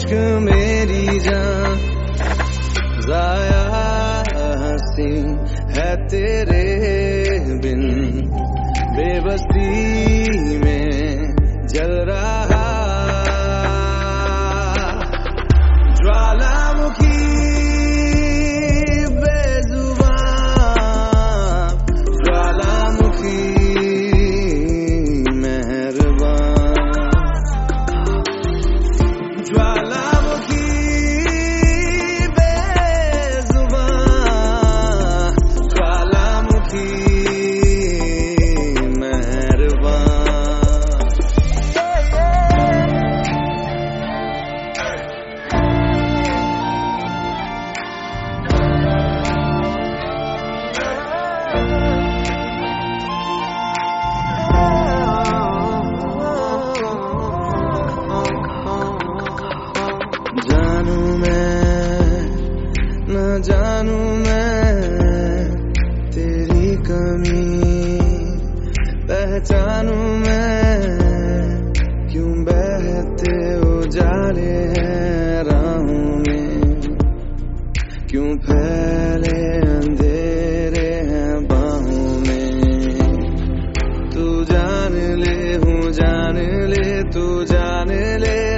इश्क मेरी जान ज़ाया हंसी है तेरे बिन, बेबसी में जल रहा ज्वालामुखी बेजुबान, ज्वालामुखी मेहरबान, ज्वालामुखी बेजुबान, ज्वालामुखी जानू मैं न जानू मैं तेरी कमी, पहचानू मैं क्यों बहते उजाले हैं राहों में, क्यों फैले अंधेरे हैं बाहों में। तू जान ले, हूँ जान ले, तू जान ले